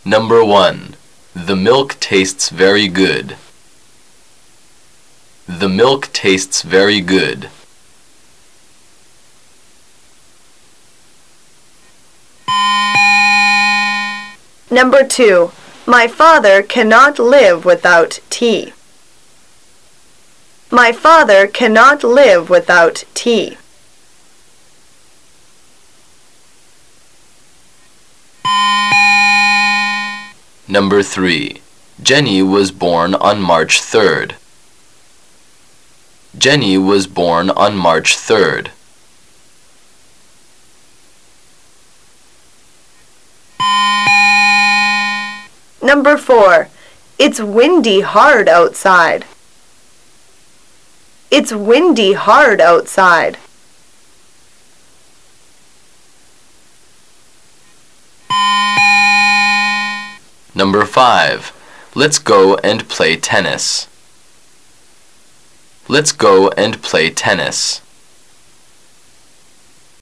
Number 1. The milk tastes very good. The milk tastes very good. Number 2. My father cannot live without tea. My father cannot live without tea. Number 3. Jenny was born on March 3rd. Jenny was born on March 3rd. Number 4. It's windy hard outside. It's windy hard outside. Number 5. Let's go and play tennis. Let's go and play tennis.